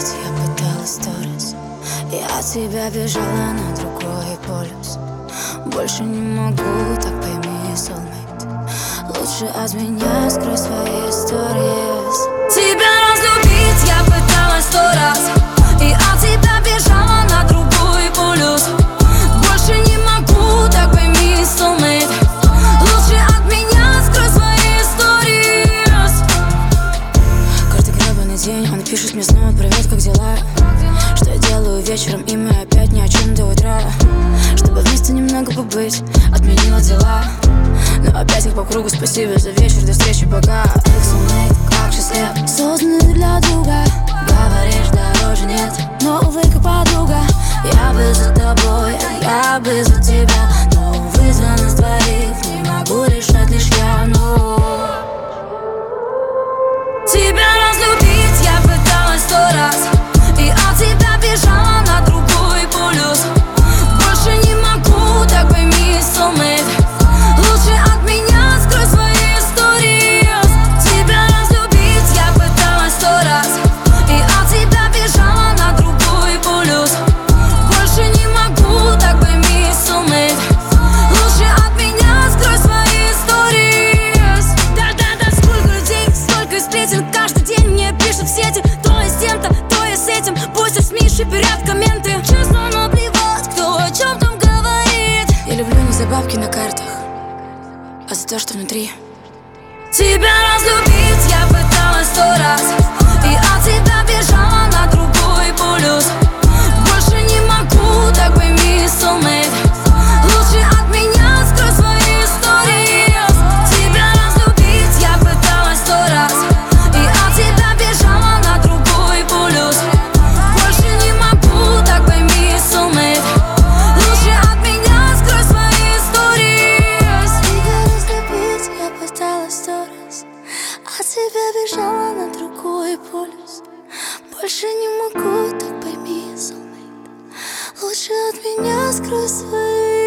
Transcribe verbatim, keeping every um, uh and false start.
разлюбить я пыталась сто раз. Я от тебя бежала на другой полюс. Больше не могу, так пойми, soulmate. Лучше от меня скрой свои истории. Тебя разлюбить я пыталась сто раз. И от тебя бежала на другой полюс. Больше не могу, так пойми, soulmate. Лучше от меня скрой свои истории. Каждый гребаный день он пишет мне снова привет, как дела. Что я делаю вечером, и мы опять ни о чем до утра. Чтобы вместе немного побыть, отменила дела. Но опять как по кругу, спасибо за вечер, до встречи, пока. Soulmate, как счастлив, созданы для друга. Говоришь, дороже нет, но увы, как подруга. Я бы за тобой, а я бы за тебя. Но увы, за нас двоих не могу решать лишь я, но тебя разлюбить я пыталась сто раз. И от тебя бежала на другой полюс. Больше не могу, так пойми, soulmate. Лучше от меня скрой свои истории. Тебя разлюбить я пыталась сто раз. И от тебя бежала на другой полюс. Больше не могу, так пойми, soulmate. Лучше от меня скрой свои истории. Да-да-да, сколько людей, сколько сплетен. Каждый день мне пишут в сети. То я с тем-то, то я с этим. Пусть с СМИ шиперят комменты. Честно наплевать, кто о чем там говорит. Я люблю не за бабки на картах, а за то, что внутри. Тебя разлюбить я пыталась сто раз. И от тебя бежала на другой полюс. Больше не могу, так пойми, soulmate. Лучше от меня скрой свои истории. Тебя разлюбить я пыталась сто раз. И от тебя бежала на другой полюс. Больше не могу, так пойми, soulmate. Лучше от меня скрой свои истории. Тебя разлюбить я пыталась сто раз. От тебя бежала на другой полюс. Больше не могу, так пойми, soulmate. Лучше от меня скрой свои